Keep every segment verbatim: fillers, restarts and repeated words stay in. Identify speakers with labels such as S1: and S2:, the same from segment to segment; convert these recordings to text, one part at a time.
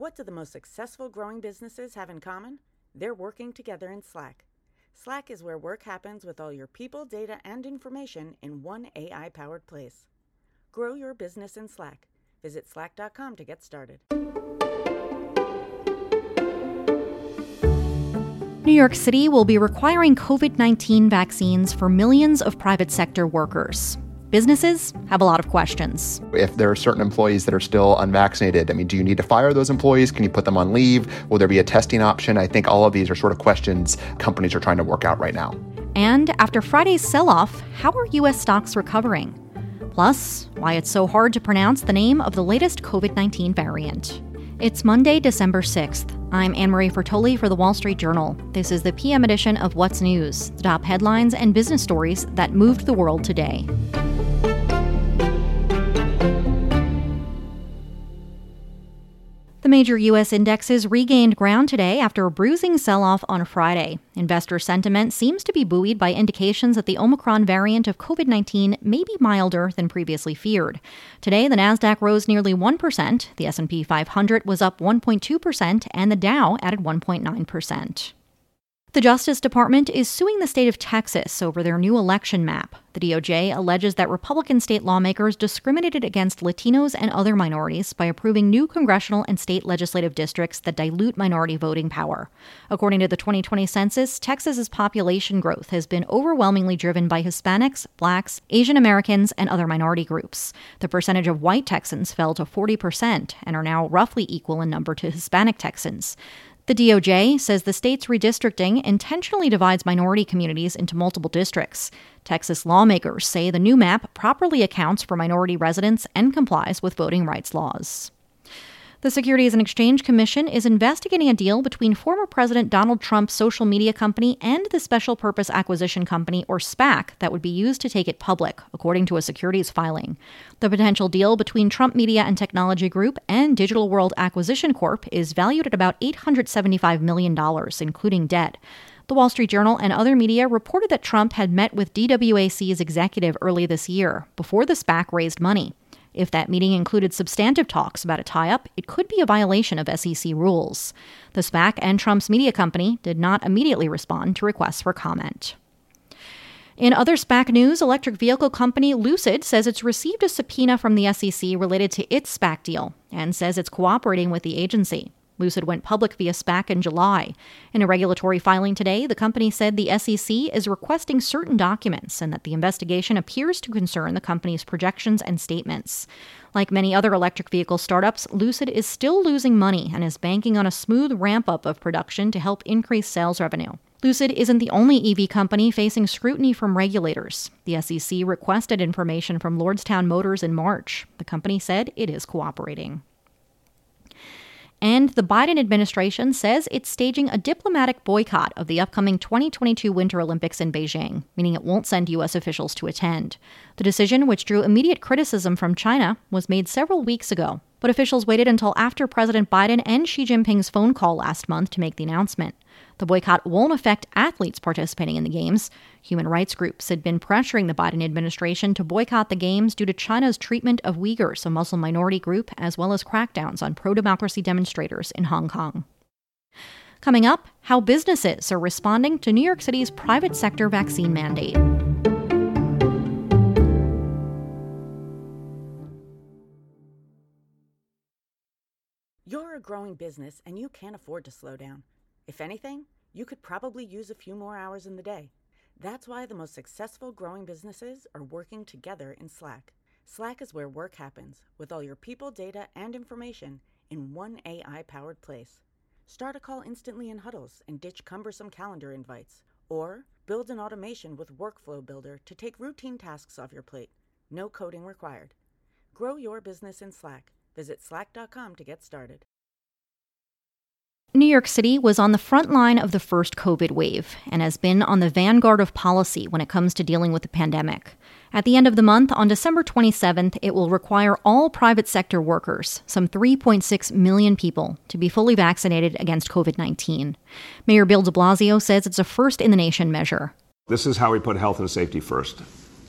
S1: What do the most successful growing businesses have in common? They're working together in Slack. Slack is where work happens with all your people, data, and information in one A I-powered place. Grow your business in Slack. Visit slack dot com to get started.
S2: New York City will be requiring covid nineteen vaccines for millions of private sector workers. Businesses have a lot of questions.
S3: If there are certain employees that are still unvaccinated, I mean, do you need to fire those employees? Can you put them on leave? Will there be a testing option? I think all of these are sort of questions companies are trying to work out right now.
S2: And after Friday's sell-off, how are U S stocks recovering? Plus, why it's so hard to pronounce the name of the latest covid nineteen variant. It's Monday, December sixth. I'm Anne-Marie Fertoli for The Wall Street Journal. This is the P M edition of What's News, the top headlines and business stories that moved the world today. The major U S indexes regained ground today after a bruising sell-off on Friday. Investor sentiment seems to be buoyed by indications that the Omicron variant of covid nineteen may be milder than previously feared. Today, the Nasdaq rose nearly one percent, the S and P five hundred was up one point two percent, and the Dow added one point nine percent. The Justice Department is suing the state of Texas over their new election map. The D O J alleges that Republican state lawmakers discriminated against Latinos and other minorities by approving new congressional and state legislative districts that dilute minority voting power. According to the twenty twenty census, Texas's population growth has been overwhelmingly driven by Hispanics, Blacks, Asian Americans, and other minority groups. The percentage of white Texans fell to forty percent and are now roughly equal in number to Hispanic Texans. The D O J says the state's redistricting intentionally divides minority communities into multiple districts. Texas lawmakers say the new map properly accounts for minority residents and complies with voting rights laws. The Securities and Exchange Commission is investigating a deal between former President Donald Trump's social media company and the Special Purpose Acquisition Company, or SPAC, that would be used to take it public, according to a securities filing. The potential deal between Trump Media and Technology Group and Digital World Acquisition Corp is valued at about eight hundred seventy-five million dollars, including debt. The Wall Street Journal and other media reported that Trump had met with D W A C's executive early this year, before the SPAC raised money. If that meeting included substantive talks about a tie-up, it could be a violation of S E C rules. The SPAC and Trump's media company did not immediately respond to requests for comment. In other SPAC news, electric vehicle company Lucid says it's received a subpoena from the S E C related to its SPAC deal and says it's cooperating with the agency. Lucid went public via SPAC in July. In a regulatory filing today, the company said the S E C is requesting certain documents and that the investigation appears to concern the company's projections and statements. Like many other electric vehicle startups, Lucid is still losing money and is banking on a smooth ramp-up of production to help increase sales revenue. Lucid isn't the only E V company facing scrutiny from regulators. The S E C requested information from Lordstown Motors in March. The company said it is cooperating. And the Biden administration says it's staging a diplomatic boycott of the upcoming twenty twenty-two Winter Olympics in Beijing, meaning it won't send U S officials to attend. The decision, which drew immediate criticism from China, was made several weeks ago, but officials waited until after President Biden and Xi Jinping's phone call last month to make the announcement. The boycott won't affect athletes participating in the Games. Human rights groups had been pressuring the Biden administration to boycott the Games due to China's treatment of Uyghurs, a Muslim minority group, as well as crackdowns on pro-democracy demonstrators in Hong Kong. Coming up, how businesses are responding to New York City's private sector vaccine mandate.
S1: You're a growing business and you can't afford to slow down. If anything, you could probably use a few more hours in the day. That's why the most successful growing businesses are working together in Slack. Slack is where work happens, with all your people, data, and information in one A I-powered place. Start a call instantly in huddles and ditch cumbersome calendar invites. Or build an automation with Workflow Builder to take routine tasks off your plate. No coding required. Grow your business in Slack. Visit slack dot com to get started.
S2: New York City was on the front line of the first COVID wave and has been on the vanguard of policy when it comes to dealing with the pandemic. At the end of the month, on December twenty-seventh, it will require all private sector workers, some three point six million people, to be fully vaccinated against COVID nineteen. Mayor Bill de Blasio says it's a first-in-the-nation measure.
S4: This is how we put health and safety first.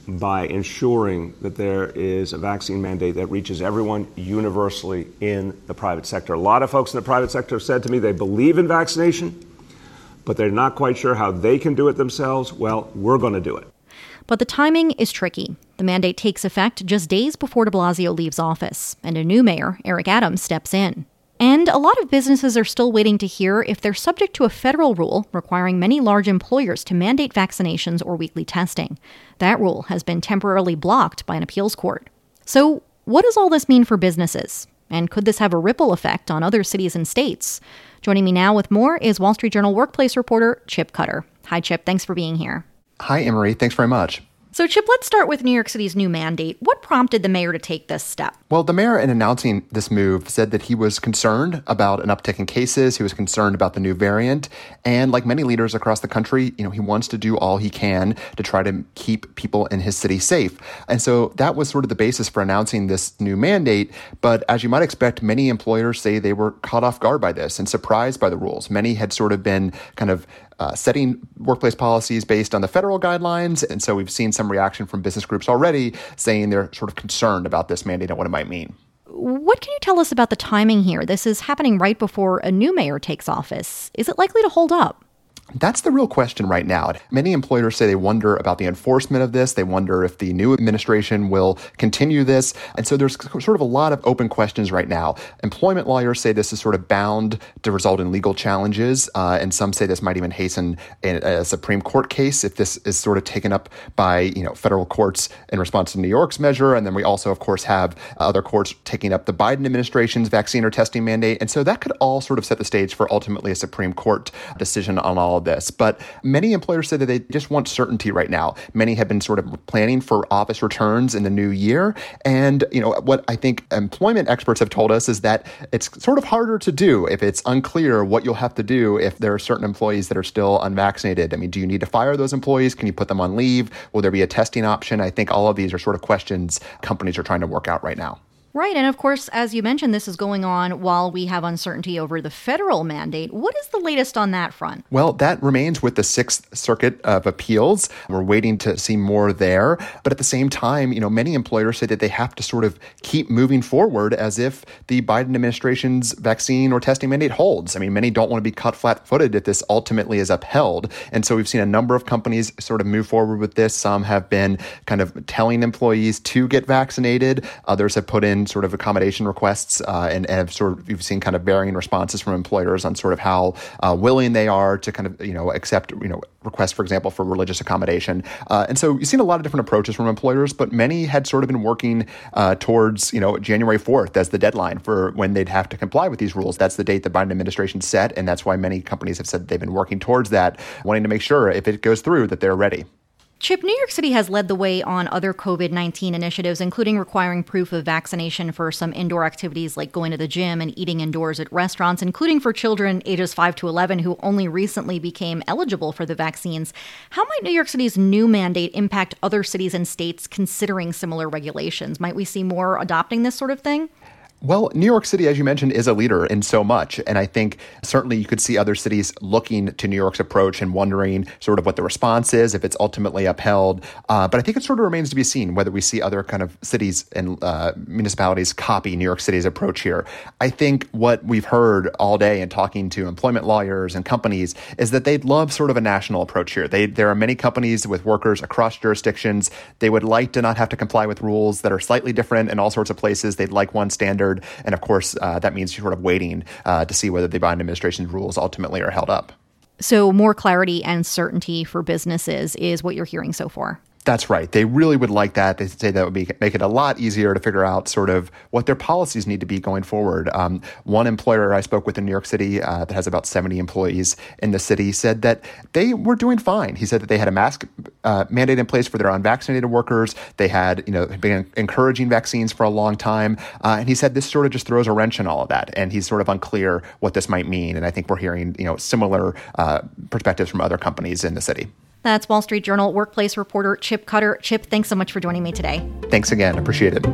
S4: by ensuring that there is a vaccine mandate that reaches everyone universally in the private sector. A lot of folks in the private sector have said to me they believe in vaccination, but they're not quite sure how they can do it themselves. Well, we're going to do it.
S2: But the timing is tricky. The mandate takes effect just days before de Blasio leaves office, and a new mayor, Eric Adams, steps in. And a lot of businesses are still waiting to hear if they're subject to a federal rule requiring many large employers to mandate vaccinations or weekly testing. That rule has been temporarily blocked by an appeals court. So what does all this mean for businesses? And could this have a ripple effect on other cities and states? Joining me now with more is Wall Street Journal workplace reporter Chip Cutter. Hi, Chip. Thanks for being here.
S3: Hi, Emery. Thanks very much.
S2: So, Chip, let's start with New York City's new mandate. What prompted the mayor to take this step?
S3: Well, the mayor, in announcing this move, said that he was concerned about an uptick in cases. He was concerned about the new variant. And like many leaders across the country, you know, he wants to do all he can to try to keep people in his city safe. And so that was sort of the basis for announcing this new mandate. But as you might expect, many employers say they were caught off guard by this and surprised by the rules. Many had sort of been kind of Uh, setting workplace policies based on the federal guidelines. And so we've seen some reaction from business groups already saying they're sort of concerned about this mandate and what it might mean.
S2: What can you tell us about the timing here? This is happening right before a new mayor takes office. Is it likely to hold up?
S3: That's the real question right now. Many employers say they wonder about the enforcement of this. They wonder if the new administration will continue this. And so there's sort of a lot of open questions right now. Employment lawyers say this is sort of bound to result in legal challenges. Uh, and some say this might even hasten a, a Supreme Court case if this is sort of taken up by, you know, federal courts in response to New York's measure. And then we also, of course, have other courts taking up the Biden administration's vaccine or testing mandate. And so that could all sort of set the stage for ultimately a Supreme Court decision on all of this. But many employers say that they just want certainty right now. Many have been sort of planning for office returns in the new year. And, you know, what I think employment experts have told us is that it's sort of harder to do if it's unclear what you'll have to do if there are certain employees that are still unvaccinated. I mean, do you need to fire those employees? Can you put them on leave? Will there be a testing option? I think all of these are sort of questions companies are trying to work out right now.
S2: Right. And of course, as you mentioned, this is going on while we have uncertainty over the federal mandate. What is the latest on that front?
S3: Well, that remains with the Sixth Circuit of Appeals. We're waiting to see more there. But at the same time, you know, many employers say that they have to sort of keep moving forward as if the Biden administration's vaccine or testing mandate holds. I mean, many don't want to be caught flat-footed if this ultimately is upheld. And so we've seen a number of companies sort of move forward with this. Some have been kind of telling employees to get vaccinated. Others have put in sort of accommodation requests uh, and, and have sort of, you've seen kind of varying responses from employers on sort of how uh, willing they are to kind of, you know, accept, you know, requests, for example, for religious accommodation. Uh, and so you've seen a lot of different approaches from employers, but many had sort of been working uh, towards, you know, January fourth as the deadline for when they'd have to comply with these rules. That's the date the Biden administration set. And that's why many companies have said they've been working towards that, wanting to make sure if it goes through that they're ready.
S2: Chip, New York City has led the way on other COVID nineteen initiatives, including requiring proof of vaccination for some indoor activities like going to the gym and eating indoors at restaurants, including for children ages five to eleven who only recently became eligible for the vaccines. How might New York City's new mandate impact other cities and states considering similar regulations? Might we see more adopting this sort of thing?
S3: Well, New York City, as you mentioned, is a leader in so much. And I think certainly you could see other cities looking to New York's approach and wondering sort of what the response is if it's ultimately upheld. Uh, but I think it sort of remains to be seen whether we see other kind of cities and uh, municipalities copy New York City's approach here. I think what we've heard all day in talking to employment lawyers and companies is that they'd love sort of a national approach here. They, there are many companies with workers across jurisdictions. They would like to not have to comply with rules that are slightly different in all sorts of places. They'd like one standard. And of course, uh, that means you're sort of waiting uh, to see whether the Biden administration's rules ultimately are held up.
S2: So more clarity and certainty for businesses is what you're hearing so far.
S3: That's right. They really would like that. They say that would be, make it a lot easier to figure out sort of what their policies need to be going forward. Um, one employer I spoke with in New York City uh, that has about seventy employees in the city said that they were doing fine. He said that they had a mask uh, mandate in place for their unvaccinated workers. They had, you know, been encouraging vaccines for a long time. Uh, and he said this sort of just throws a wrench in all of that. And he's sort of unclear what this might mean. And I think we're hearing, you know, similar uh, perspectives from other companies in the city.
S2: That's Wall Street Journal workplace reporter Chip Cutter. Chip, thanks so much for joining me today.
S3: Thanks again. Appreciate it.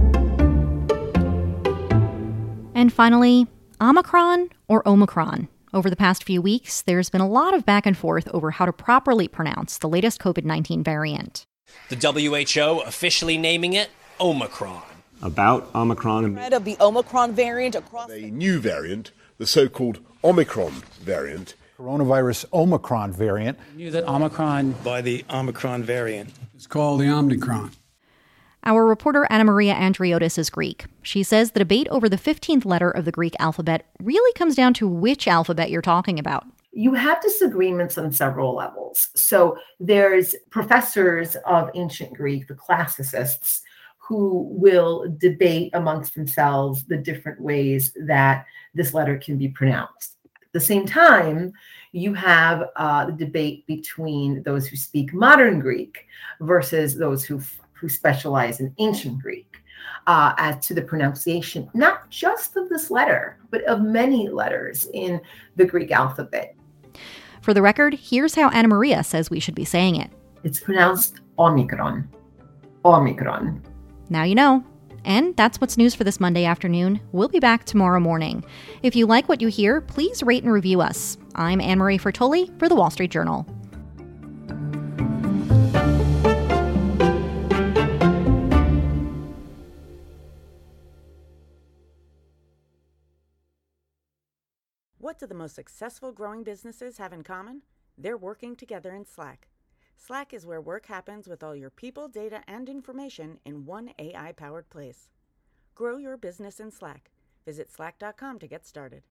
S2: And finally, Omicron or Omicron? Over the past few weeks, there's been a lot of back and forth over how to properly pronounce the latest COVID nineteen variant.
S5: The W H O officially naming it Omicron.
S4: About Omicron.
S6: Spread of the Omicron variant across
S7: a new variant, the so-called Omicron variant.
S8: Coronavirus Omicron variant.
S9: We knew that Omicron
S10: by the Omicron variant.
S9: It's called the Omicron.
S2: Our reporter Anna Maria Andriotis is Greek. She says the debate over the fifteenth letter of the Greek alphabet really comes down to which alphabet you're talking about.
S11: You have disagreements on several levels. So there's professors of ancient Greek, the classicists, who will debate amongst themselves the different ways that this letter can be pronounced. At the same time, you have uh, the debate between those who speak modern Greek versus those who who specialize in ancient Greek uh, as to the pronunciation, not just of this letter, but of many letters in the Greek alphabet.
S2: For the record, here's how Anna Maria says we should be saying it.
S11: It's pronounced Omicron. Omicron.
S2: Now you know. And that's what's news for this Monday afternoon. We'll be back tomorrow morning. If you like what you hear, please rate and review us. I'm Anne-Marie Fertoli for The Wall Street Journal.
S1: What do the most successful growing businesses have in common? They're working together in Slack. Slack is where work happens with all your people, data, and information in one A I-powered place. Grow your business in Slack. Visit slack dot com to get started.